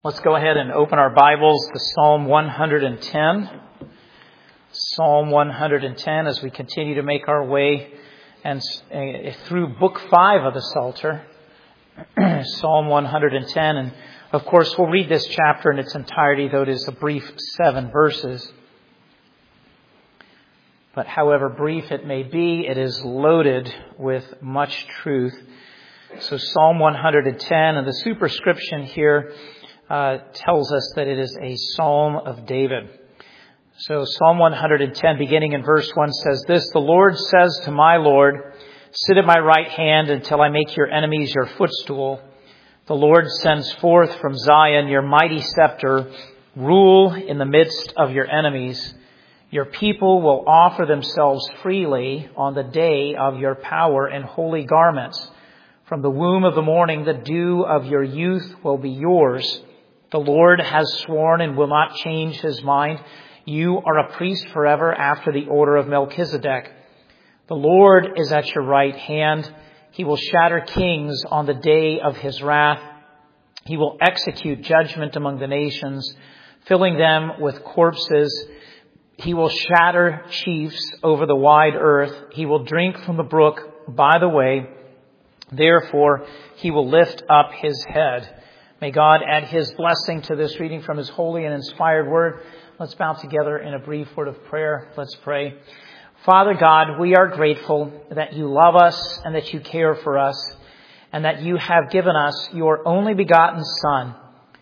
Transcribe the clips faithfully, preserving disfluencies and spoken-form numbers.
Let's go ahead and open our Bibles to Psalm one hundred ten. Psalm one hundred ten as we continue to make our way and uh, through Book five of the Psalter. Psalm one hundred ten. And of course, we'll read this chapter in its entirety, though it is a brief seven verses. But however brief it may be, it is loaded with much truth. So Psalm one hundred ten, and the superscription here Uh, tells us that it is a psalm of David. So Psalm one hundred ten, beginning in verse one, says this: "The Lord says to my Lord, sit at my right hand until I make your enemies your footstool. The Lord sends forth from Zion your mighty scepter. Rule in the midst of your enemies. Your people will offer themselves freely on the day of your power in holy garments. From the womb of the morning, the dew of your youth will be yours. The Lord has sworn and will not change his mind. You are a priest forever after the order of Melchizedek. The Lord is at your right hand. He will shatter kings on the day of his wrath. He will execute judgment among the nations, filling them with corpses. He will shatter chiefs over the wide earth. He will drink from the brook by the way. Therefore, he will lift up his head." May God add his blessing to this reading from his holy and inspired word. Let's bow together in a brief word of prayer. Let's pray. Father God, we are grateful that you love us and that you care for us and that you have given us your only begotten Son,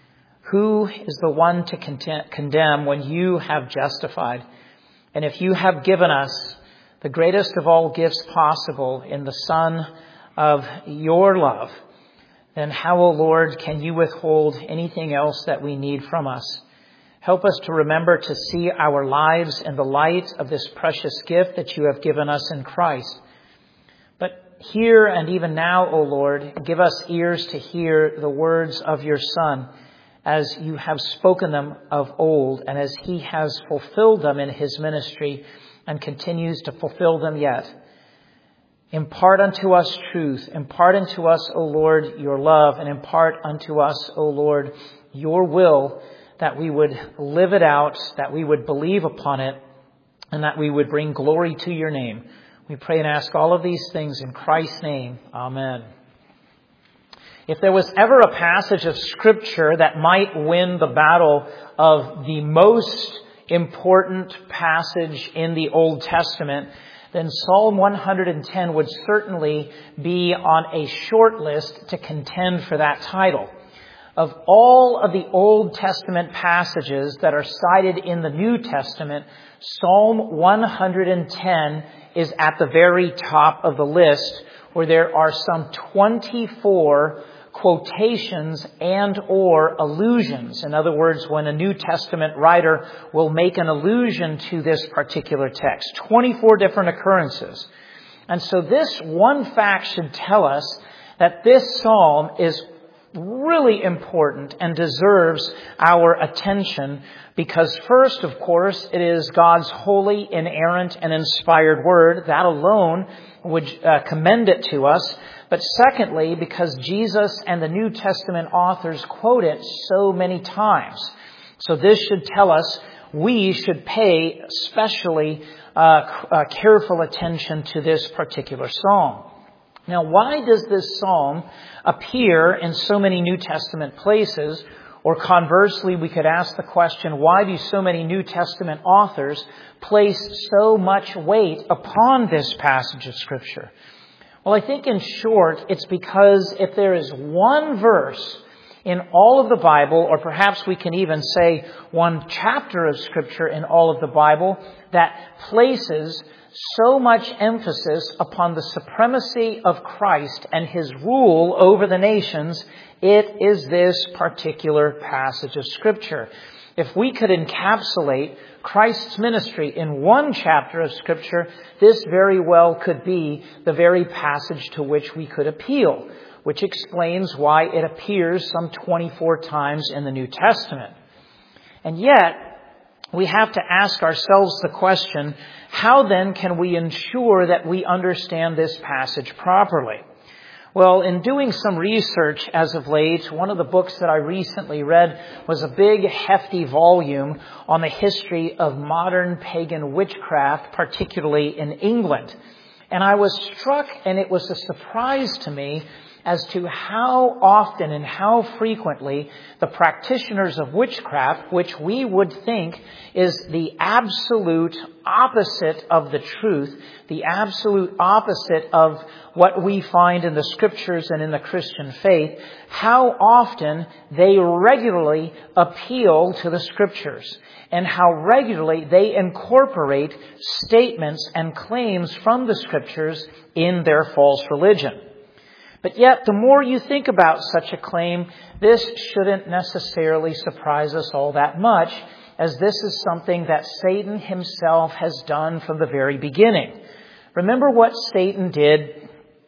who is the one to condemn when you have justified. And if you have given us the greatest of all gifts possible in the Son of your love, then how, O Lord, can you withhold anything else that we need from us? Help us to remember to see our lives in the light of this precious gift that you have given us in Christ. But here and even now, O Lord, give us ears to hear the words of your Son as you have spoken them of old and as he has fulfilled them in his ministry and continues to fulfill them yet. Impart unto us truth. Impart unto us, O Lord, your love, and impart unto us, O Lord, your will, that we would live it out, that we would believe upon it, and that we would bring glory to your name. We pray and ask all of these things in Christ's name. Amen. If there was ever a passage of Scripture that might win the battle of the most important passage in the Old Testament, then Psalm one hundred ten would certainly be on a short list to contend for that title. Of all of the Old Testament passages that are cited in the New Testament, Psalm one hundred ten is at the very top of the list, where there are some twenty-four quotations and or allusions. In other words, when a New Testament writer will make an allusion to this particular text, twenty-four different occurrences. And so this one fact should tell us that this psalm is really important and deserves our attention because first, of course, it is God's holy, inerrant, and inspired word. That alone would uh, commend it to us. But secondly, because Jesus and the New Testament authors quote it so many times. So this should tell us we should pay especially uh, uh, careful attention to this particular psalm. Now, why does this psalm appear in so many New Testament places? Or conversely, we could ask the question, why do so many New Testament authors place so much weight upon this passage of Scripture? Well, I think in short, it's because if there is one verse in all of the Bible, or perhaps we can even say one chapter of Scripture in all of the Bible, that places so much emphasis upon the supremacy of Christ and his rule over the nations, it is this particular passage of Scripture. If we could encapsulate Christ's ministry in one chapter of Scripture, this very well could be the very passage to which we could appeal, which explains why it appears some twenty-four times in the New Testament. And yet, we have to ask ourselves the question, how then can we ensure that we understand this passage properly? Well, in doing some research as of late, one of the books that I recently read was a big, hefty volume on the history of modern pagan witchcraft, particularly in England. And I was struck, and it was a surprise to me, as to how often and how frequently the practitioners of witchcraft, which we would think is the absolute opposite of the truth, the absolute opposite of what we find in the Scriptures and in the Christian faith, how often they regularly appeal to the Scriptures and how regularly they incorporate statements and claims from the Scriptures in their false religion. But yet, the more you think about such a claim, this shouldn't necessarily surprise us all that much, as this is something that Satan himself has done from the very beginning. Remember what Satan did?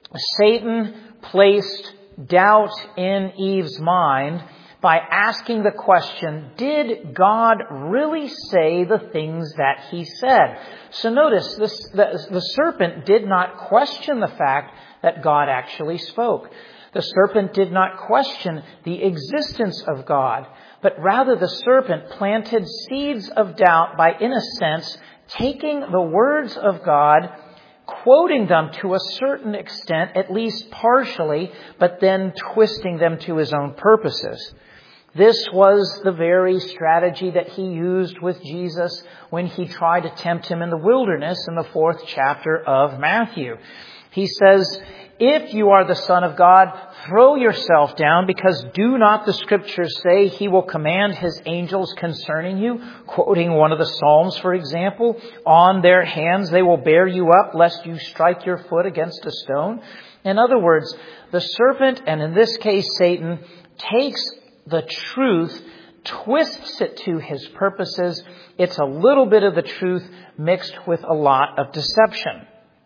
Satan placed doubt in Eve's mind by asking the question, did God really say the things that he said? So notice, this, the, the serpent did not question the fact that God actually spoke. The serpent did not question the existence of God, but rather the serpent planted seeds of doubt by, in a sense, taking the words of God, quoting them to a certain extent, at least partially, but then twisting them to his own purposes. This was the very strategy that he used with Jesus when he tried to tempt him in the wilderness in the fourth chapter of Matthew. He says, if you are the Son of God, throw yourself down, because do not the Scriptures say he will command his angels concerning you? Quoting one of the Psalms, for example, on their hands they will bear you up, lest you strike your foot against a stone. In other words, the serpent, and in this case Satan, takes the truth, twists it to his purposes. It's a little bit of the truth mixed with a lot of deception.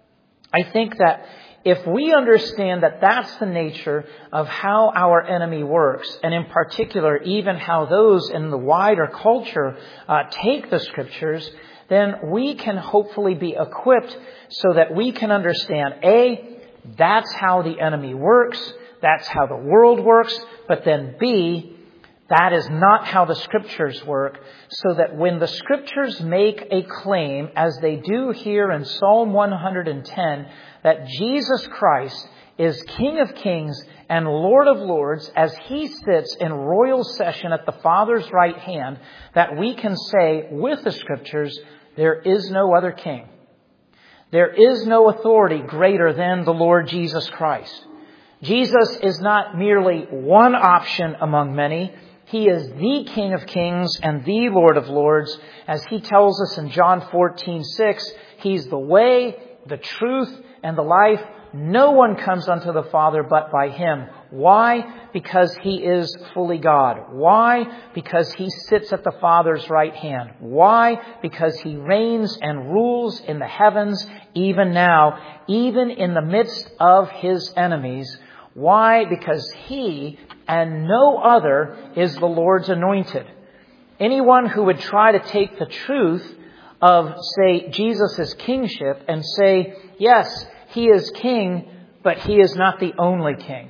I think that if we understand that that's the nature of how our enemy works, and in particular even how those in the wider culture uh, take the Scriptures, then we can hopefully be equipped so that we can understand, A, that's how the enemy works, that's how the world works, but then B, that is not how the Scriptures work, so that when the Scriptures make a claim, as they do here in Psalm one hundred ten, that Jesus Christ is King of Kings and Lord of Lords, as he sits in royal session at the Father's right hand, that we can say with the Scriptures, there is no other king. There is no authority greater than the Lord Jesus Christ. Jesus is not merely one option among many. He is the King of Kings and the Lord of Lords. As he tells us in John fourteen six, he's the way, the truth, and the life. No one comes unto the Father but by him. Why? Because he is fully God. Why? Because he sits at the Father's right hand. Why? Because he reigns and rules in the heavens even now, even in the midst of his enemies. Why? Because he and no other is the Lord's anointed. Anyone who would try to take the truth of, say, Jesus' kingship and say, yes, he is king, but he is not the only king.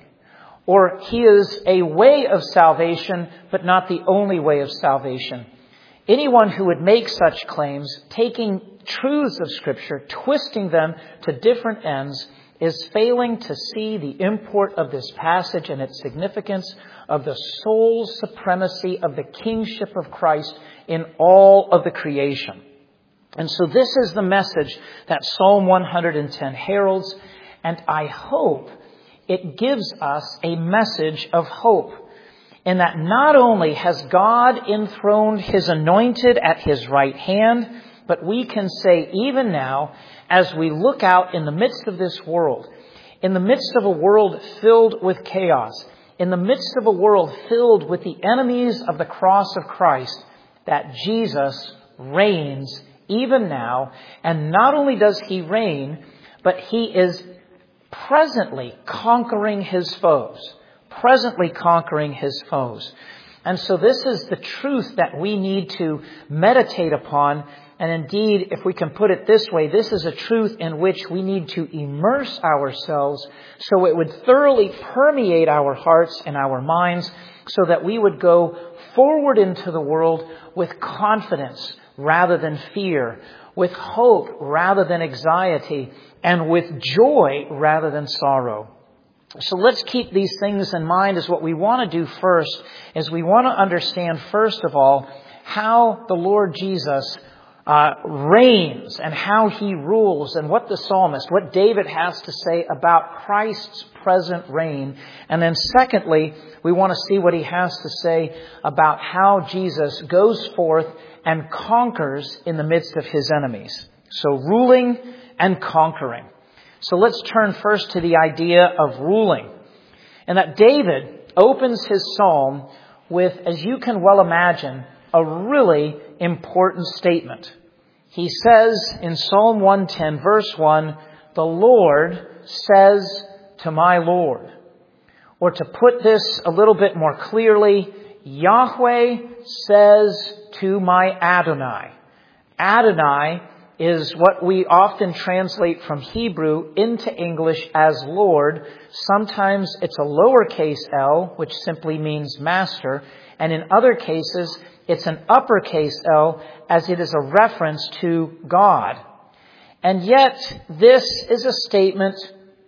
Or he is a way of salvation, but not the only way of salvation. Anyone who would make such claims, taking truths of Scripture, twisting them to different ends, is failing to see the import of this passage and its significance of the sole supremacy of the kingship of Christ in all of the creation. And so this is the message that Psalm one hundred ten heralds, and I hope it gives us a message of hope, in that not only has God enthroned his anointed at his right hand, but we can say even now, as we look out in the midst of this world, in the midst of a world filled with chaos, in the midst of a world filled with the enemies of the cross of Christ, that Jesus reigns even now. And not only does he reign, but he is presently conquering his foes. Presently conquering his foes. And so this is the truth that we need to meditate upon. And indeed, if we can put it this way, this is a truth in which we need to immerse ourselves so it would thoroughly permeate our hearts and our minds so that we would go forward into the world with confidence rather than fear, with hope rather than anxiety, and with joy rather than sorrow. So let's keep these things in mind as what we want to do first, is we want to understand, first of all, how the Lord Jesus uh, reigns and how He rules, and what the psalmist, what David has to say about Christ's present reign. And then secondly, we want to see what he has to say about how Jesus goes forth and conquers in the midst of His enemies. So ruling and conquering. So let's turn first to the idea of ruling. And that David opens his psalm with, as you can well imagine, a really important statement. He says in Psalm one ten, verse one, "The Lord says to my Lord." Or to put this a little bit more clearly, Yahweh says to my Adonai. Adonai is what we often translate from Hebrew into English as Lord. Sometimes it's a lowercase l, which simply means master. And in other cases, it's an uppercase L, as it is a reference to God. And yet, this is a statement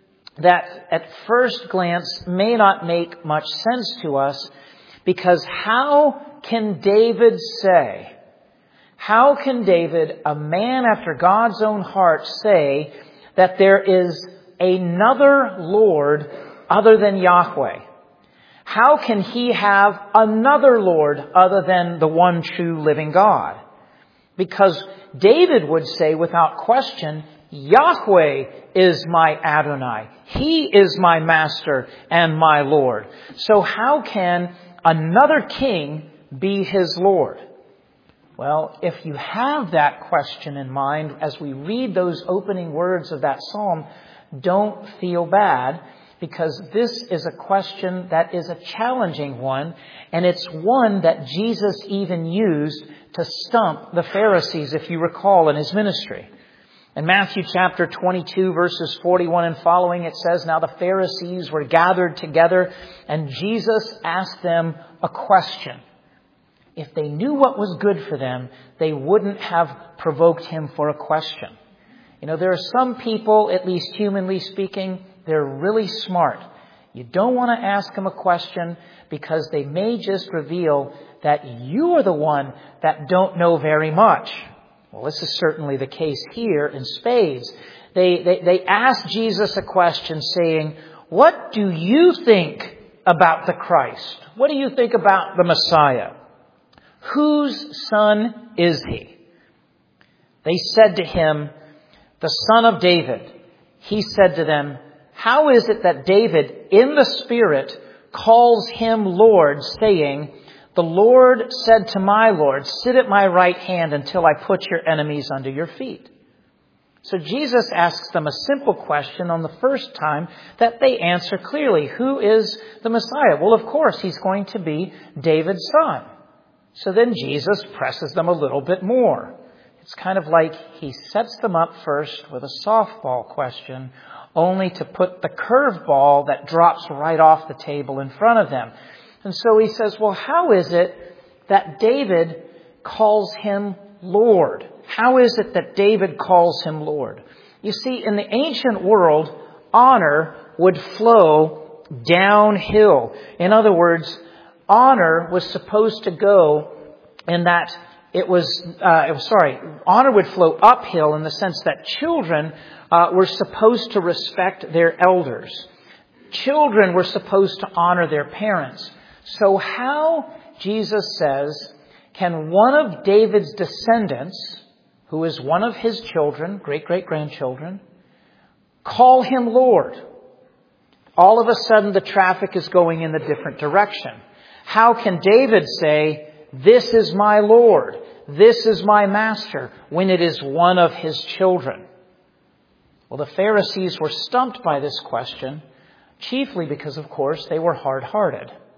that at first glance may not make much sense to us, because how can David say, how can David, a man after God's own heart, say that there is another Lord other than Yahweh? How can he have another Lord other than the one true living God? Because David would say without question, Yahweh is my Adonai. He is my master and my Lord. So how can another king be his Lord? Well, if you have that question in mind as we read those opening words of that psalm, don't feel bad, because this is a question that is a challenging one, and it's one that Jesus even used to stump the Pharisees, if you recall, in His ministry. In Matthew chapter twenty-two, verses forty-one and following, it says, "Now the Pharisees were gathered together, and Jesus asked them a question. If they knew what was good for them, they wouldn't have provoked Him for a question." You know, there are some people, at least humanly speaking, they're really smart. You don't want to ask them a question because they may just reveal that you are the one that don't know very much. Well, this is certainly the case here in spades. They, they, they asked Jesus a question saying, "What do you think about the Christ? What do you think about the Messiah? Whose son is He?" They said to Him, "The Son of David." He said to them, "How is it that David, in the Spirit, calls Him Lord, saying, 'The Lord said to my Lord, sit at my right hand until I put your enemies under your feet'?" So Jesus asks them a simple question on the first time that they answer clearly. Who is the Messiah? Well, of course, He's going to be David's son. So then Jesus presses them a little bit more. It's kind of like He sets them up first with a softball question, only to put the curveball that drops right off the table in front of them. And so He says, well, how is it that David calls Him Lord? How is it that David calls Him Lord? You see, in the ancient world, honor would flow downhill. In other words, honor was supposed to go in that it was, uh, sorry, honor would flow uphill in the sense that children uh, were supposed to respect their elders. Children were supposed to honor their parents. So how, Jesus says, can one of David's descendants, who is one of his children, great-great-grandchildren, call Him Lord? All of a sudden the traffic is going in a different direction. How can David say, "This is my Lord, this is my master," when it is one of his children? Well, the Pharisees were stumped by this question, chiefly because, of course, they were hard-hearted.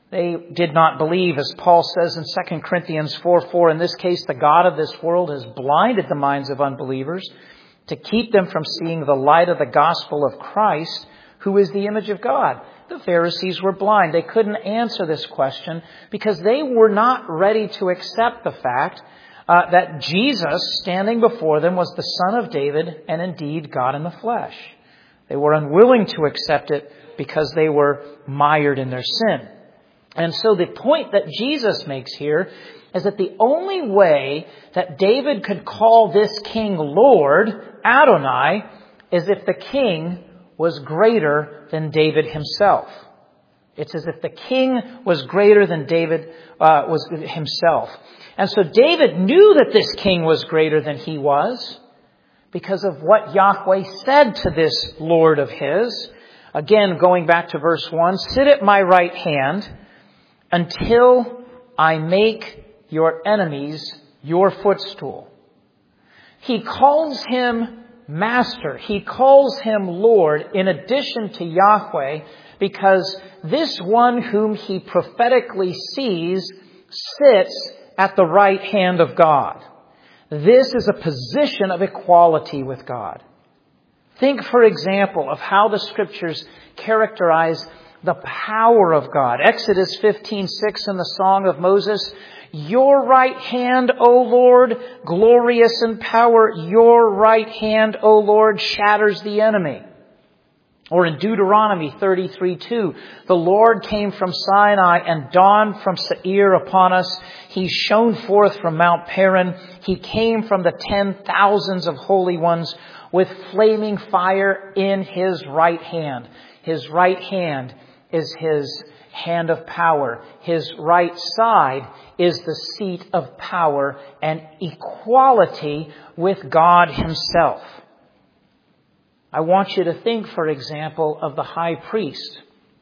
They did not believe, as Paul says in Second Corinthians four four, in this case, the God of this world has blinded the minds of unbelievers to keep them from seeing the light of the gospel of Christ, who is the image of God. The Pharisees were blind. They couldn't answer this question because they were not ready to accept the fact uh, that Jesus, standing before them, was the Son of David and indeed God in the flesh. They were unwilling to accept it because they were mired in their sin. And so the point that Jesus makes here is that the only way that David could call this king Lord, Adonai, is if the king was greater than David himself. It's as if the king was greater than David uh, was himself. And so David knew that this king was greater than he was because of what Yahweh said to this Lord of his. Again, going back to verse one, sit at my right hand until I make your enemies your footstool. He calls him Master. He calls him Lord in addition to Yahweh because this one whom he prophetically sees sits at the right hand of God. This is a position of equality with God. Think, for example, of how the Scriptures characterize the power of God. Exodus fifteen six in the Song of Moses, your right hand, O Lord, glorious in power, your right hand, O Lord, shatters the enemy. Or in Deuteronomy thirty-three two, the Lord came from Sinai and dawned from Seir upon us. He shone forth from Mount Paran. He came from the ten thousands of holy ones with flaming fire in his right hand. His right hand is his hand of power. His right side is the seat of power and equality with God himself. I want you to think, for example, of the high priest.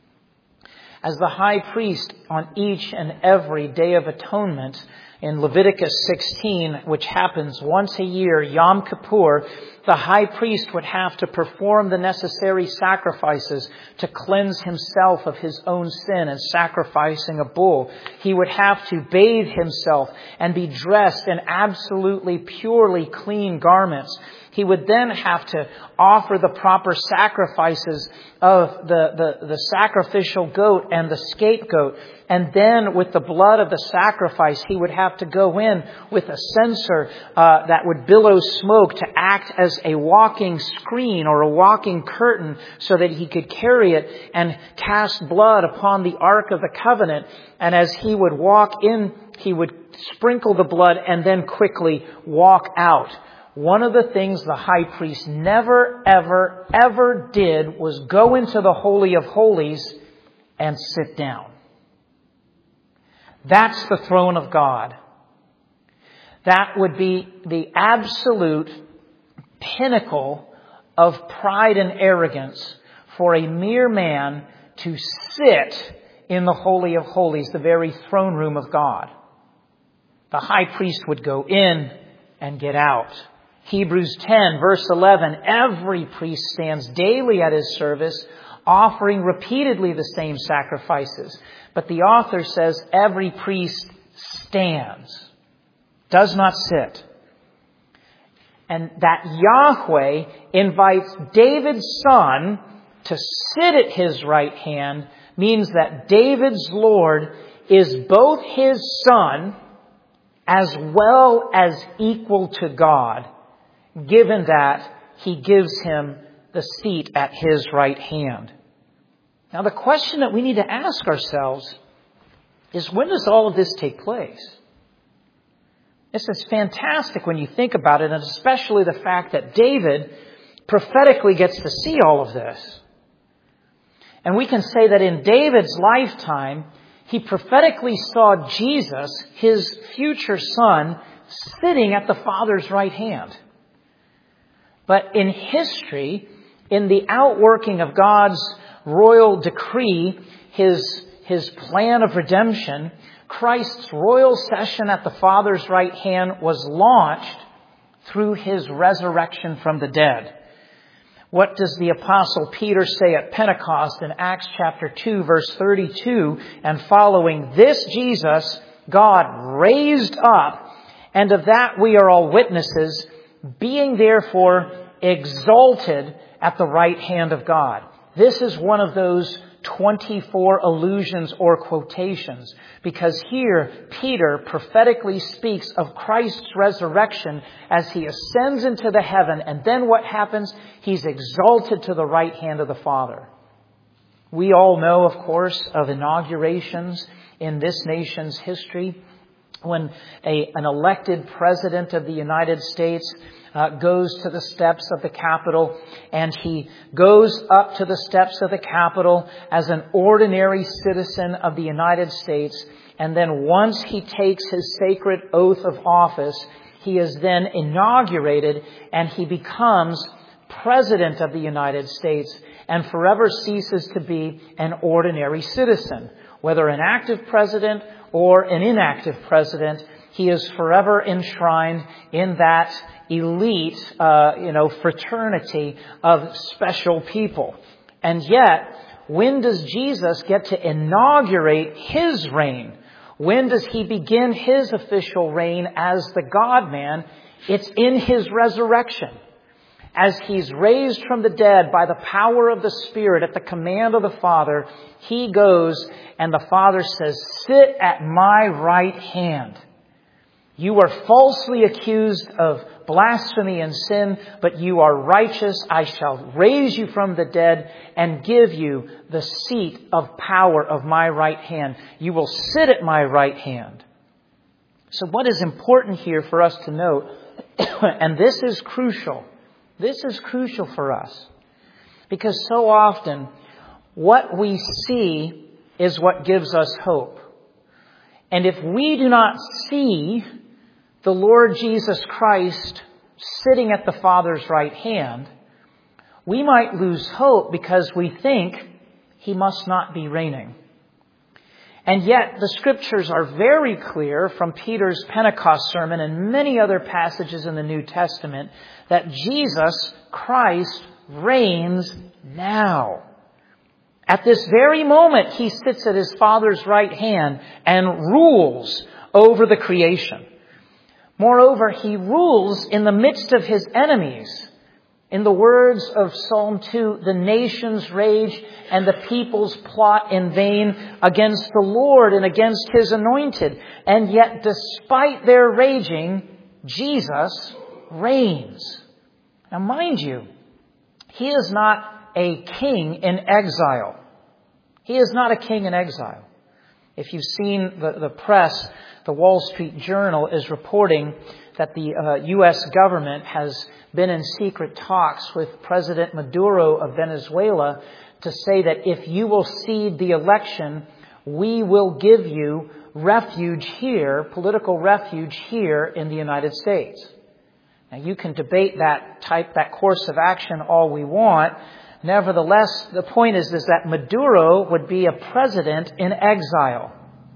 As the high priest on each and every Day of Atonement in Leviticus sixteen, which happens once a year, Yom Kippur, the high priest would have to perform the necessary sacrifices to cleanse himself of his own sin and sacrificing a bull. He would have to bathe himself and be dressed in absolutely purely clean garments. He would then have to offer the proper sacrifices of the, the, the sacrificial goat and the scapegoat. And then with the blood of the sacrifice, he would have to go in with a censer uh, that would billow smoke to act as a walking screen or a walking curtain so that he could carry it and cast blood upon the Ark of the Covenant. And as he would walk in, he would sprinkle the blood and then quickly walk out. One of the things the high priest never, ever, ever did was go into the Holy of Holies and sit down. That's the throne of God. That would be the absolute pinnacle of pride and arrogance for a mere man to sit in the Holy of Holies, the very throne room of God. The high priest would go in and get out. Hebrews ten, verse eleven, every priest stands daily at his service, offering repeatedly the same sacrifices. But the author says every priest stands, does not sit. And that Yahweh invites David's son to sit at his right hand means that David's Lord is both his son as well as equal to God, given that he gives him the seat at his right hand. Now, the question that we need to ask ourselves is, when does all of this take place? This is fantastic when you think about it, and especially the fact that David prophetically gets to see all of this. And we can say that in David's lifetime, he prophetically saw Jesus, his future son, sitting at the Father's right hand. But in history, in the outworking of God's royal decree, his, his plan of redemption, Christ's royal session at the Father's right hand was launched through his resurrection from the dead. What does the Apostle Peter say at Pentecost in Acts chapter two, verse thirty-two and following? This Jesus God raised up, and of that we are all witnesses, being therefore exalted at the right hand of God. This is one of those twenty-four allusions or quotations, because here Peter prophetically speaks of Christ's resurrection as he ascends into the heaven, and then what happens? He's exalted to the right hand of the Father. We all know, of course, of inaugurations in this nation's history when a, an elected president of the United States Uh, goes to the steps of the Capitol, and he goes up to the steps of the Capitol as an ordinary citizen of the United States. And then once he takes his sacred oath of office, he is then inaugurated and he becomes President of the United States and forever ceases to be an ordinary citizen. Whether an active president or an inactive president, he is forever enshrined in that elite, uh, you know, fraternity of special people. And yet, when does Jesus get to inaugurate his reign? When does he begin his official reign as the God-man? It's in his resurrection. As he's raised from the dead by the power of the Spirit at the command of the Father, he goes and the Father says, "Sit at my right hand. You are falsely accused of blasphemy and sin, but you are righteous. I shall raise you from the dead and give you the seat of power of my right hand. You will sit at my right hand." So what is important here for us to note, and this is crucial, this is crucial for us, because so often what we see is what gives us hope. And if we do not see the Lord Jesus Christ sitting at the Father's right hand, we might lose hope because we think he must not be reigning. And yet the Scriptures are very clear from Peter's Pentecost sermon and many other passages in the New Testament that Jesus Christ reigns now. At this very moment, he sits at his Father's right hand and rules over the creation. Moreover, he rules in the midst of his enemies. In the words of Psalm two, the nations rage and the peoples plot in vain against the Lord and against his anointed. And yet, despite their raging, Jesus reigns. Now, mind you, he is not a king in exile. He is not a king in exile. If you've seen the, the press, the Wall Street Journal is reporting that the uh, U S government has been in secret talks with President Maduro of Venezuela to say that if you will cede the election, we will give you refuge here, political refuge here in the United States. Now, you can debate that type, that course of action all we want. Nevertheless, the point is, is that Maduro would be a president in exile.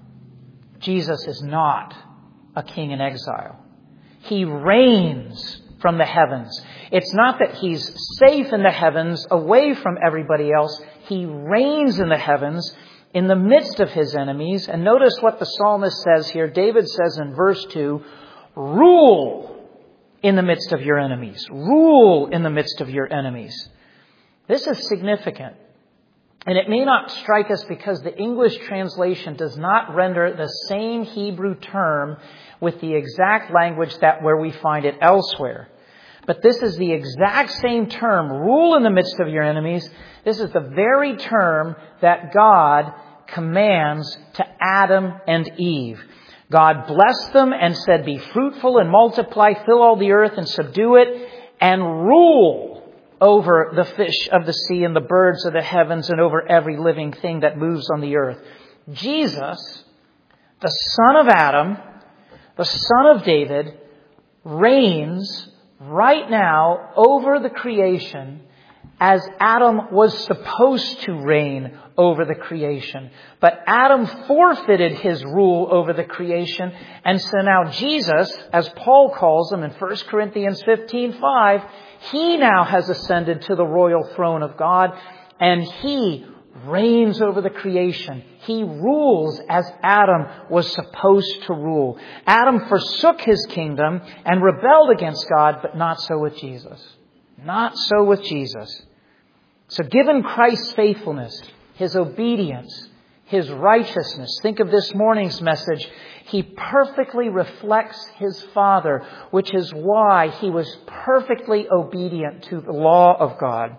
Jesus is not a king in exile. He reigns from the heavens. It's not that he's safe in the heavens, away from everybody else. He reigns in the heavens, in the midst of his enemies. And notice what the psalmist says here. David says in verse two, "Rule in the midst of your enemies. Rule in the midst of your enemies." This is significant. And it may not strike us because the English translation does not render the same Hebrew term with the exact language that where we find it elsewhere. But this is the exact same term, rule in the midst of your enemies. This is the very term that God commands to Adam and Eve. God blessed them and said, "Be fruitful and multiply, fill all the earth and subdue it, and rule over the fish of the sea and the birds of the heavens and over every living thing that moves on the earth." Jesus, the son of Adam, the son of David, reigns right now over the creation as Adam was supposed to reign over the creation. But Adam forfeited his rule over the creation. And so now Jesus, as Paul calls him in First Corinthians fifteen five, he now has ascended to the royal throne of God, and he reigns over the creation. He rules as Adam was supposed to rule. Adam forsook his kingdom and rebelled against God, but not so with Jesus. Not so with Jesus. So given Christ's faithfulness, His obedience, His righteousness, think of this morning's message, He perfectly reflects His Father, which is why He was perfectly obedient to the law of God.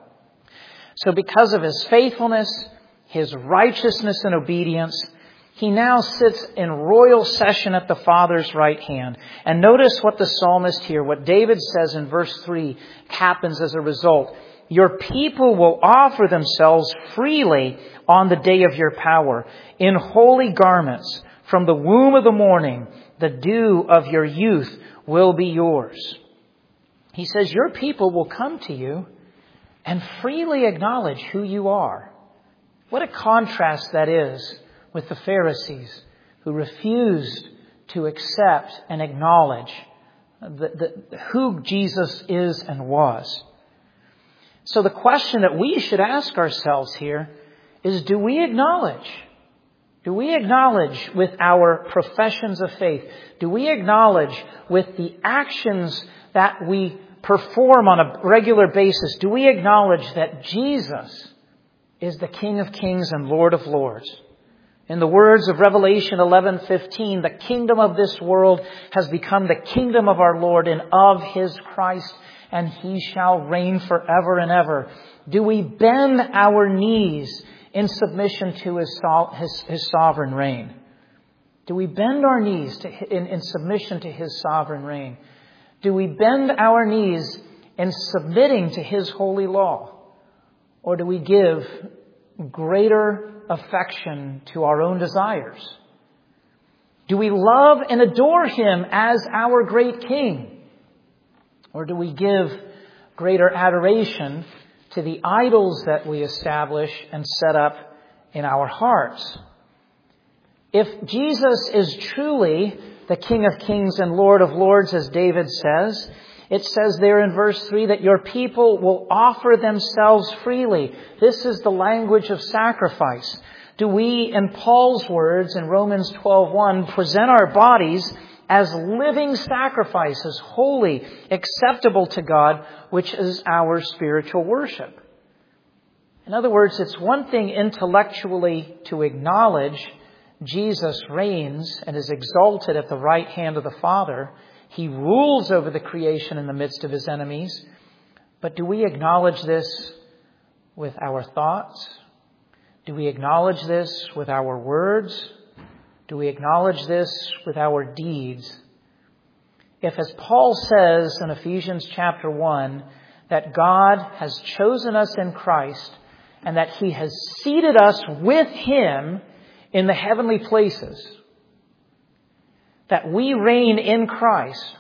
So because of His faithfulness, His righteousness and obedience, He now sits in royal session at the Father's right hand. And notice what the psalmist here, what David says in verse three, happens as a result. Your people will offer themselves freely on the day of your power, in holy garments. From the womb of the morning, the dew of your youth will be yours. He says, your people will come to you and freely acknowledge who you are. What a contrast that is with the Pharisees, who refused to accept and acknowledge the, the, who Jesus is and was. So the question that we should ask ourselves here is, do we acknowledge? Do we acknowledge with our professions of faith? Do we acknowledge with the actions that we perform on a regular basis? Do we acknowledge that Jesus is the King of Kings and Lord of Lords? In the words of Revelation eleven fifteen, the kingdom of this world has become the kingdom of our Lord and of His Christ, and He shall reign forever and ever. Do we bend our knees in submission to His, his, his sovereign reign? Do we bend our knees to, in, in submission to His sovereign reign? Do we bend our knees in submitting to His holy law? Or do we give greater affection to our own desires? Do we love and adore Him as our great King? Or do we give greater adoration to the idols that we establish and set up in our hearts? If Jesus is truly the King of Kings and Lord of Lords, as David says, it says there in verse three that your people will offer themselves freely. This is the language of sacrifice. Do we, in Paul's words in Romans twelve one, present our bodies as living sacrifices, holy, acceptable to God, which is our spiritual worship? In other words, it's one thing intellectually to acknowledge Jesus reigns and is exalted at the right hand of the Father. He rules over the creation in the midst of His enemies. But do we acknowledge this with our thoughts? Do we acknowledge this with our words? Do we acknowledge this with our deeds? If, as Paul says in Ephesians chapter one, that God has chosen us in Christ and that He has seated us with Him in the heavenly places, that we reign in Christ,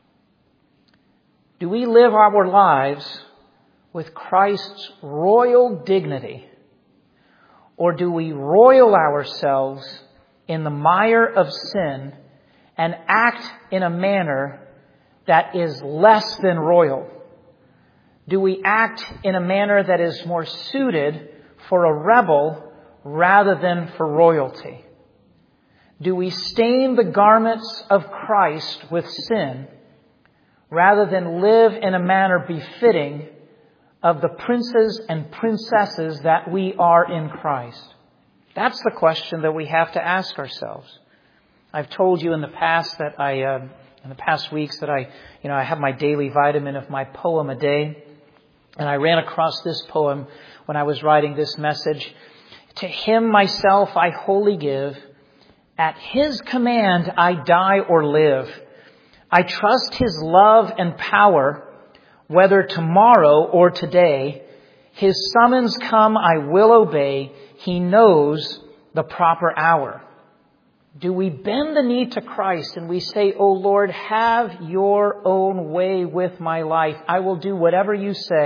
do we live our lives with Christ's royal dignity? Or do we royal ourselves in the mire of sin and act in a manner that is less than royal? Do we act in a manner that is more suited for a rebel rather than for royalty? Do we stain the garments of Christ with sin rather than live in a manner befitting of the princes and princesses that we are in Christ? That's the question that we have to ask ourselves. I've told you in the past that I, uh, in the past weeks that I, you know, I have my daily vitamin of my poem a day. And I ran across this poem when I was writing this message. To Him myself I wholly give. At His command I die or live. I trust His love and power, whether tomorrow or today. His summons come I will obey. He knows the proper hour. Do we bend the knee to Christ and we say, O Lord, have your own way with my life. I will do whatever you say.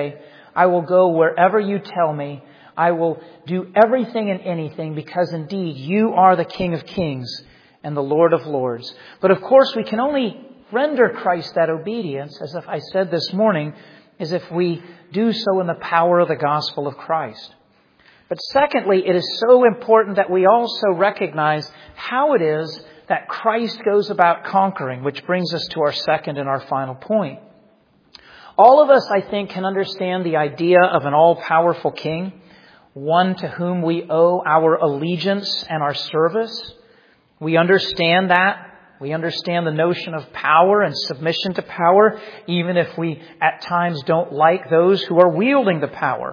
I will go wherever you tell me. I will do everything and anything because indeed you are the King of Kings and the Lord of Lords. But of course we can only render Christ that obedience, as if I said this morning, is if we do so in the power of the gospel of Christ. But secondly, it is so important that we also recognize how it is that Christ goes about conquering, which brings us to our second and our final point. All of us, I think, can understand the idea of an all-powerful king, one to whom we owe our allegiance and our service. We understand that. We understand the notion of power and submission to power, even if we at times don't like those who are wielding the power.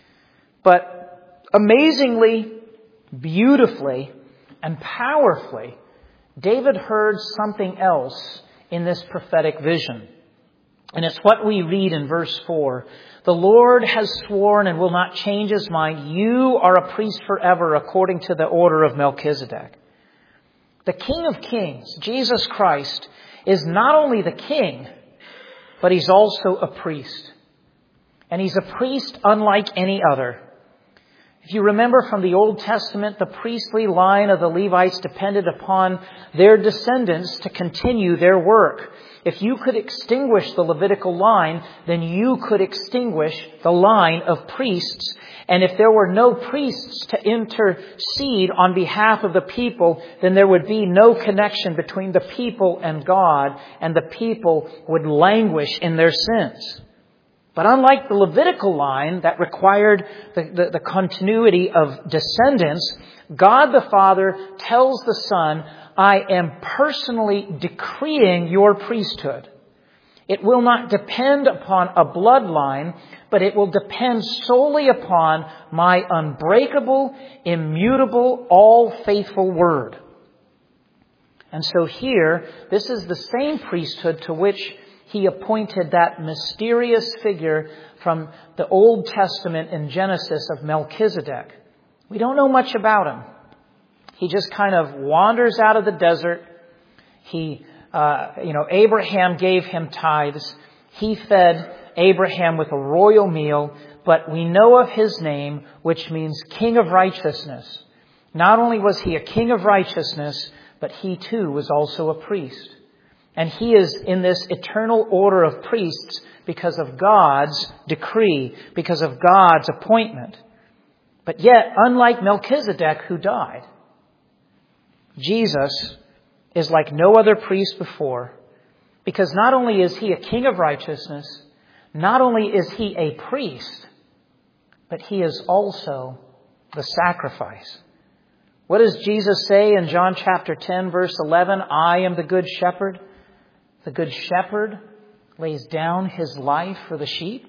But amazingly, beautifully, and powerfully, David heard something else in this prophetic vision. And it's what we read in verse four. The Lord has sworn and will not change his mind. You are a priest forever according to the order of Melchizedek. The King of Kings, Jesus Christ, is not only the King, but he's also a priest. And he's a priest unlike any other. If you remember from the Old Testament, the priestly line of the Levites depended upon their descendants to continue their work. If you could extinguish the Levitical line, then you could extinguish the line of priests. And if there were no priests to intercede on behalf of the people, then there would be no connection between the people and God, and the people would languish in their sins. But unlike the Levitical line that required the, the, the continuity of descendants, God the Father tells the Son, I am personally decreeing your priesthood. It will not depend upon a bloodline, but it will depend solely upon my unbreakable, immutable, all-faithful word. And so here, this is the same priesthood to which he appointed that mysterious figure from the Old Testament in Genesis of Melchizedek. We don't know much about him. He just kind of wanders out of the desert. He, uh, you know, Abraham gave him tithes. He fed Abraham with a royal meal, but we know of his name, which means King of Righteousness. Not only was he a King of Righteousness, but he too was also a priest. And he is in this eternal order of priests because of God's decree, because of God's appointment. But yet, unlike Melchizedek who died, Jesus is like no other priest before, because not only is he a King of Righteousness, not only is he a priest, but he is also the sacrifice. What does Jesus say in John chapter ten, verse eleven? I am the good shepherd. The good shepherd lays down his life for the sheep.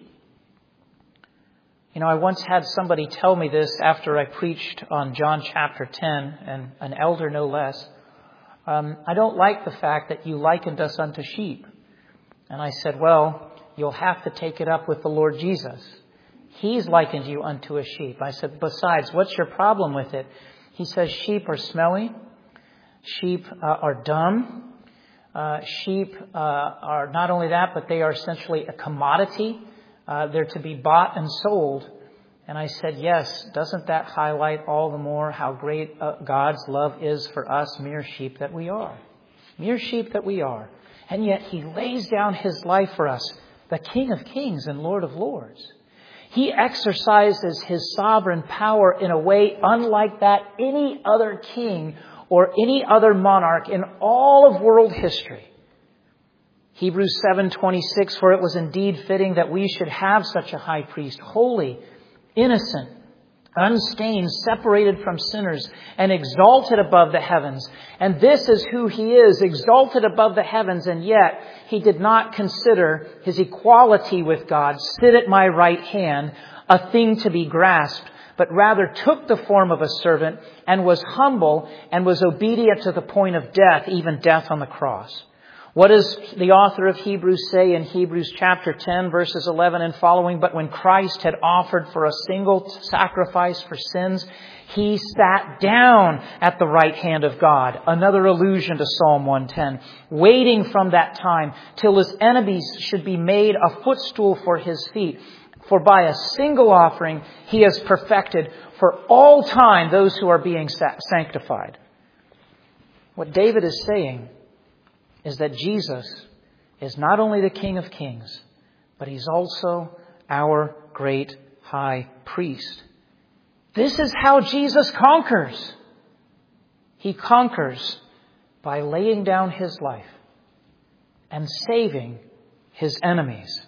You know, I once had somebody tell me this after I preached on John chapter ten, and an elder no less. Um, I don't like the fact that you likened us unto sheep. And I said, well, you'll have to take it up with the Lord Jesus. He's likened you unto a sheep. I said, besides, what's your problem with it? He says sheep are smelly. Sheep uh, are dumb. Uh, sheep uh, are not only that, but they are essentially a commodity. Uh, they're to be bought and sold. And I said, yes, doesn't that highlight all the more how great uh, God's love is for us, mere sheep that we are? Mere sheep that we are. And yet he lays down his life for us, the King of Kings and Lord of Lords. He exercises his sovereign power in a way unlike that any other king or any other monarch in all of world history. Hebrews seven twenty-six, for it was indeed fitting that we should have such a high priest, holy, innocent, unstained, separated from sinners, and exalted above the heavens. And this is who he is, exalted above the heavens, and yet he did not consider his equality with God, sit at my right hand, a thing to be grasped, but rather took the form of a servant and was humble and was obedient to the point of death, even death on the cross. What does the author of Hebrews say in Hebrews chapter ten, verses eleven and following? But when Christ had offered for a single sacrifice for sins, he sat down at the right hand of God. Another allusion to Psalm one ten. Waiting from that time till his enemies should be made a footstool for his feet. For by a single offering, He has perfected for all time those who are being sanctified. What David is saying is that Jesus is not only the King of Kings, but He's also our great high priest. This is how Jesus conquers. He conquers by laying down His life and saving His enemies.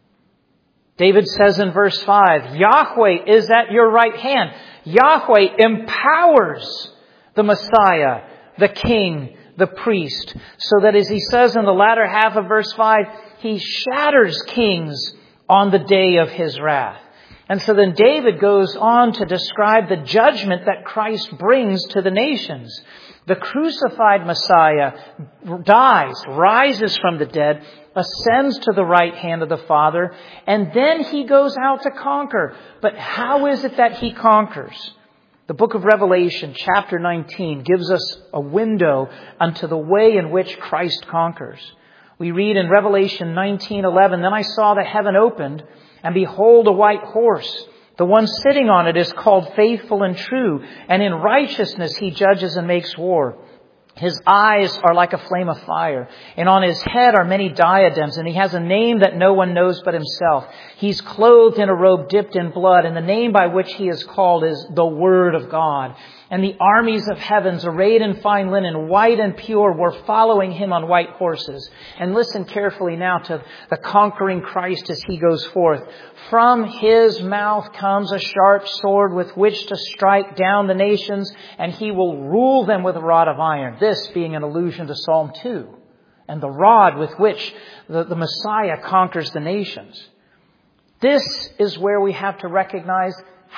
David says in verse five, Yahweh is at your right hand. Yahweh empowers the Messiah, the King, the priest, so that, as he says in the latter half of verse five, He shatters kings on the day of His wrath. And so then David goes on to describe the judgment that Christ brings to the nations. The crucified Messiah dies, rises from the dead, ascends to the right hand of the Father, and then He goes out to conquer. But how is it that He conquers? The book of Revelation, chapter nineteen, gives us a window unto the way in which Christ conquers. We read in Revelation nineteen eleven, Then I saw the heaven opened, and behold, a white horse. The one sitting on it is called Faithful and True, and in righteousness He judges and makes war. His eyes are like a flame of fire, and on His head are many diadems, and He has a name that no one knows but Himself. He's clothed in a robe dipped in blood, and the name by which He is called is the Word of God. And the armies of heavens, arrayed in fine linen, white and pure, were following Him on white horses. And listen carefully now to the conquering Christ as He goes forth. From His mouth comes a sharp sword with which to strike down the nations, and He will rule them with a rod of iron. This being an allusion to Psalm two and the rod with which the, the Messiah conquers the nations. This is where we have to recognize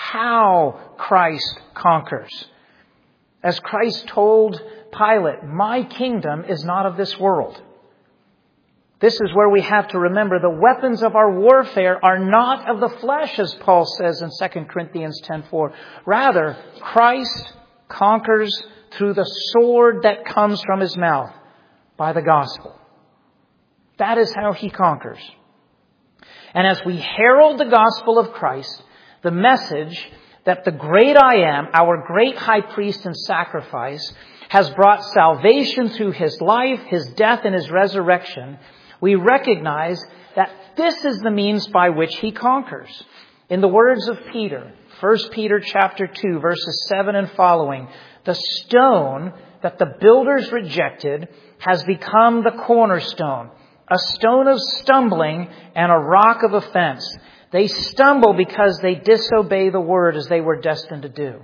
how Christ conquers. As Christ told Pilate, my kingdom is not of this world. This is where we have to remember the weapons of our warfare are not of the flesh, as Paul says in Second Corinthians ten four. Rather, Christ conquers through the sword that comes from His mouth by the gospel. That is how He conquers. And as we herald the gospel of Christ, the message that the great I Am, our great high priest and sacrifice, has brought salvation through His life, His death, and His resurrection, we recognize that this is the means by which He conquers. In the words of Peter, First Peter chapter two, verses seven and following, the stone that the builders rejected has become the cornerstone, a stone of stumbling and a rock of offense. They stumble because they disobey the word as they were destined to do.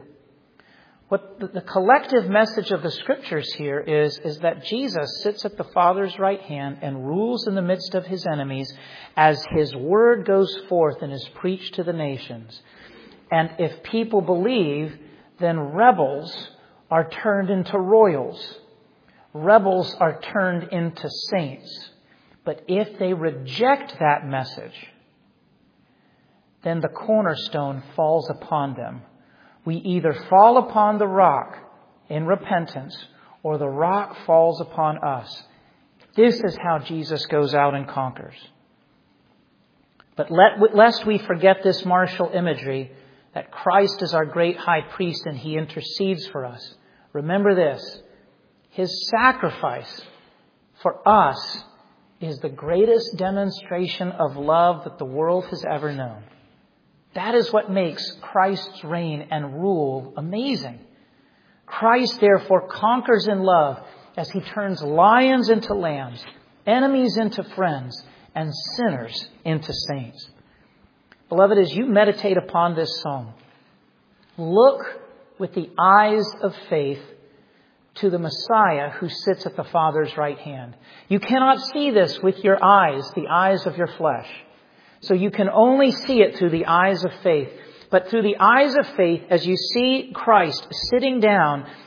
What the, the collective message of the Scriptures here is, is that Jesus sits at the Father's right hand and rules in the midst of His enemies as His word goes forth and is preached to the nations. And if people believe, then rebels are turned into royals. Rebels are turned into saints. But if they reject that message, then the cornerstone falls upon them. We either fall upon the rock in repentance, or the rock falls upon us. This is how Jesus goes out and conquers. But let, lest we forget this martial imagery, that Christ is our great high priest and He intercedes for us. Remember this, His sacrifice for us is the greatest demonstration of love that the world has ever known. That is what makes Christ's reign and rule amazing. Christ, therefore, conquers in love as He turns lions into lambs, enemies into friends, and sinners into saints. Beloved, as you meditate upon this psalm, look with the eyes of faith to the Messiah who sits at the Father's right hand. You cannot see this with your eyes, the eyes of your flesh. So you can only see it through the eyes of faith. But through the eyes of faith, as you see Christ sitting down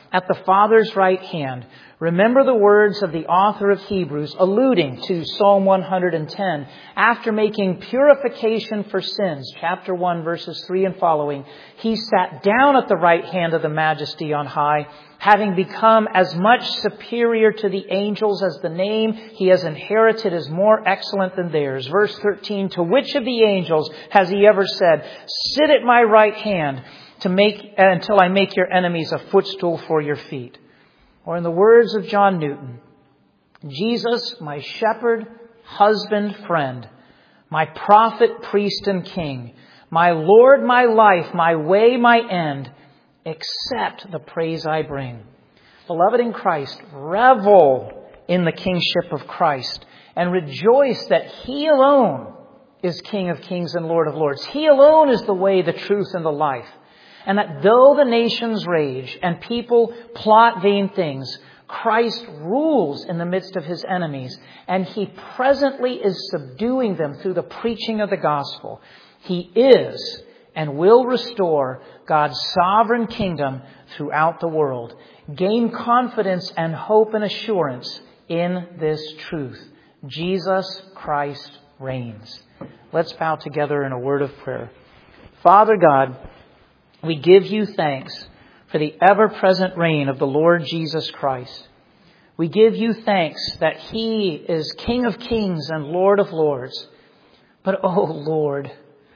at the Father's right hand. Remember the words of the author of Hebrews alluding to Psalm one hundred ten. After making purification for sins, chapter one, verses three and following, he sat down at the right hand of the Majesty on high, having become as much superior to the angels as the name he has inherited is more excellent than theirs. Verse thirteen, to which of the angels has he ever said, sit at my right hand to make until I make your enemies a footstool for your feet? Or in the words of John Newton, Jesus, my shepherd, husband, friend, my prophet, priest, and king, my Lord, my life, my way, my end, accept the praise I bring. Beloved in Christ, revel in the kingship of Christ and rejoice that He alone is King of kings and Lord of lords. He alone is the way, the truth, and the life. And that though the nations rage and people plot vain things, Christ rules in the midst of His enemies, and He presently is subduing them through the preaching of the gospel. He is and will restore God's sovereign kingdom throughout the world. Gain confidence and hope and assurance in this truth. Jesus Christ reigns. Let's bow together in a word of prayer. Father God, we give You thanks for the ever-present reign of the Lord Jesus Christ. We give You thanks that He is King of kings and Lord of lords. But, oh Lord,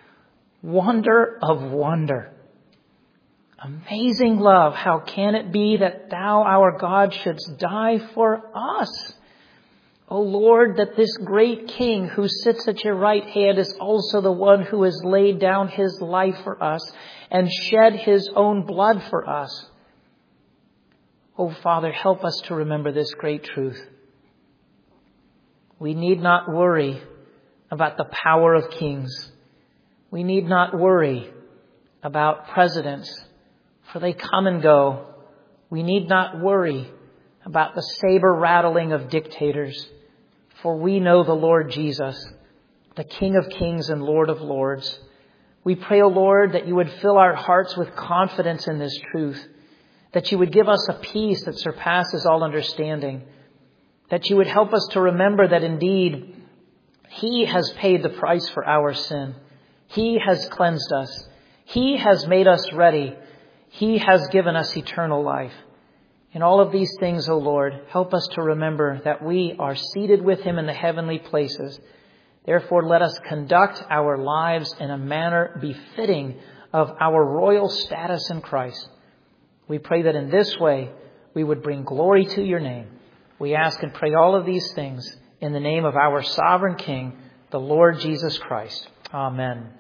wonder of wonder, amazing love, how can it be that Thou, our God, shouldst die for us? O Lord, that this great King who sits at Your right hand is also the one who has laid down His life for us and shed His own blood for us. O Father, help us to remember this great truth. We need not worry about the power of kings. We need not worry about presidents, for they come and go. We need not worry about the saber rattling of dictators, for we know the Lord Jesus, the King of kings and Lord of lords. We pray, O Lord, that You would fill our hearts with confidence in this truth, that You would give us a peace that surpasses all understanding, that You would help us to remember that indeed He has paid the price for our sin. He has cleansed us. He has made us ready. He has given us eternal life. In all of these things, O Lord, help us to remember that we are seated with Him in the heavenly places. Therefore, let us conduct our lives in a manner befitting of our royal status in Christ. We pray that in this way we would bring glory to Your name. We ask and pray all of these things in the name of our sovereign King, the Lord Jesus Christ. Amen.